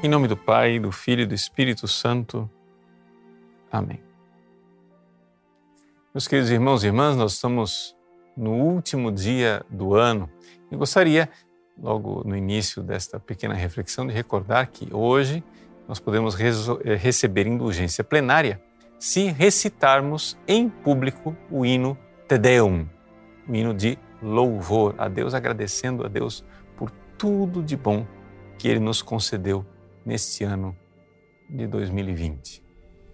Em nome do Pai, do Filho e do Espírito Santo. Amém. Meus queridos irmãos e irmãs, nós estamos no último dia do ano e gostaria, logo no início desta pequena reflexão, de recordar que hoje nós podemos receber indulgência plenária se recitarmos em público o hino Te Deum, o hino de louvor a Deus, agradecendo a Deus por tudo de bom que Ele nos concedeu neste ano de 2020.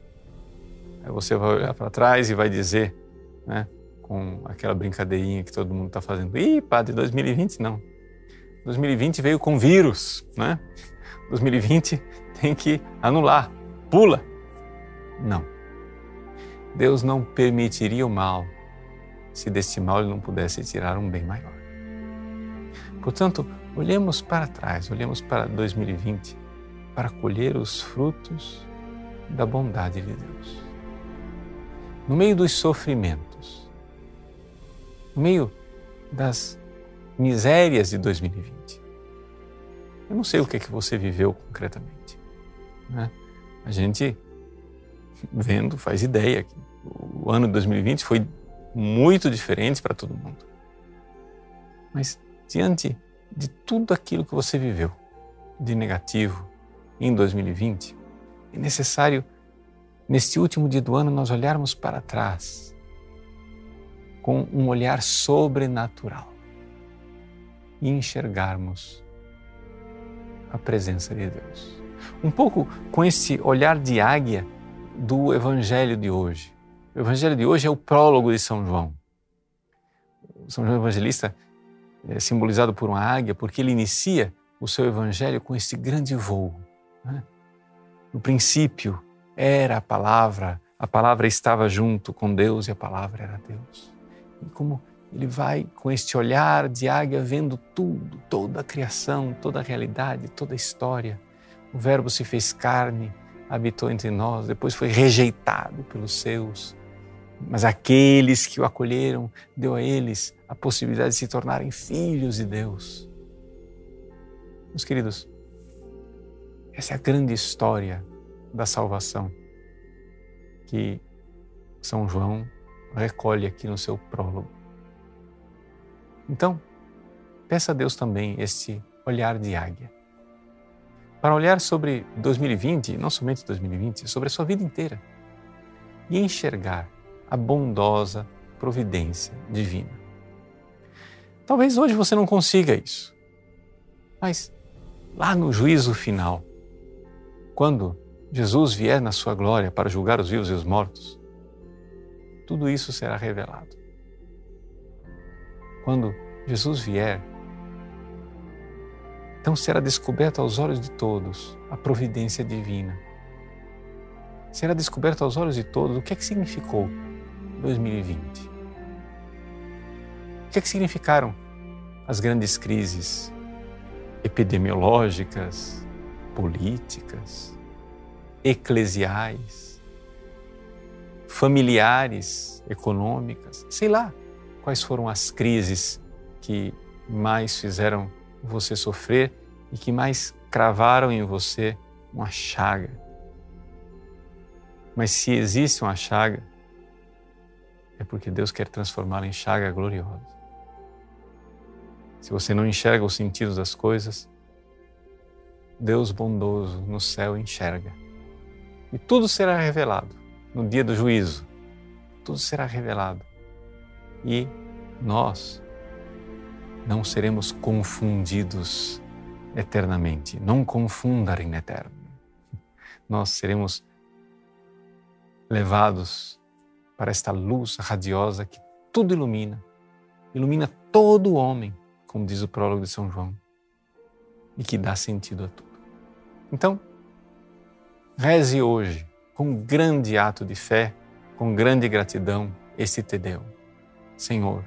Aí você vai olhar para trás e vai dizer, né, com aquela brincadeirinha que todo mundo está fazendo, ih, padre, 2020 não. 2020 veio com vírus, né? 2020 tem que anular, pula. Não. Deus não permitiria o mal se deste mal Ele não pudesse tirar um bem maior. Portanto, olhemos para trás, olhemos para 2020 para colher os frutos da bondade de Deus. No meio dos sofrimentos, no meio das misérias de 2020. Eu não sei o que é que você viveu concretamente, né? A gente, vendo, faz ideia que o ano de 2020 foi muito diferente para todo mundo. Mas diante de tudo aquilo que você viveu de negativo em 2020, é necessário, neste último dia do ano, nós olharmos para trás com um olhar sobrenatural e enxergarmos a presença de Deus. Um pouco com esse olhar de águia do Evangelho de hoje. O Evangelho de hoje é o prólogo de São João. São João Evangelista é simbolizado por uma águia porque ele inicia o seu Evangelho com esse grande voo, né? No princípio era a palavra estava junto com Deus e a palavra era Deus. E como ele vai com este olhar de águia vendo tudo, toda a criação, toda a realidade, toda a história. O Verbo se fez carne, habitou entre nós, depois foi rejeitado pelos seus. Mas aqueles que o acolheram, deu a eles a possibilidade de se tornarem filhos de Deus. Meus queridos, essa é a grande história da salvação que São João recolhe aqui no seu prólogo. Então, peça a Deus também este olhar de águia, para olhar sobre 2020, não somente 2020, sobre a sua vida inteira, e enxergar a bondosa providência divina. Talvez hoje você não consiga isso, mas lá no juízo final, quando Jesus vier na sua glória para julgar os vivos e os mortos, tudo isso será revelado. Quando Jesus vier, então será descoberto aos olhos de todos a providência divina. Será descoberto aos olhos de todos o que é que significou 2020. O que é que significaram as grandes crises epidemiológicas, políticas, eclesiais, familiares, econômicas, sei lá quais foram as crises que mais fizeram você sofrer e que mais cravaram em você uma chaga. Mas se existe uma chaga, é porque Deus quer transformá-la em chaga gloriosa. Se você não enxerga os sentidos das coisas, Deus bondoso no céu enxerga. E tudo será revelado no dia do juízo. Tudo será revelado. E nós não seremos confundidos eternamente. Não confundar em eterno. Nós seremos levados para esta luz radiosa que tudo ilumina. Ilumina todo o homem, como diz o prólogo de São João, e que dá sentido a tudo. Então, reze hoje, com um grande ato de fé, com grande gratidão, este Te Deum. Senhor,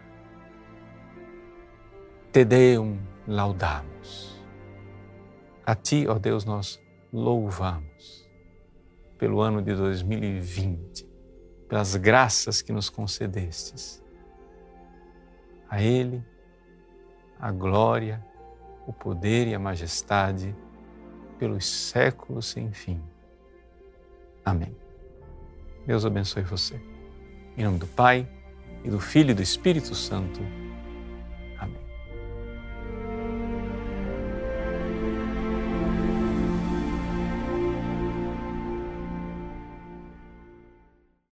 Te Deum laudamus. A Ti, ó Deus, nós louvamos pelo ano de 2020, pelas graças que nos concedestes. A Ele, a glória, o poder e a majestade pelos séculos sem fim. Amém. Deus abençoe você. Em nome do Pai, e do Filho e do Espírito Santo.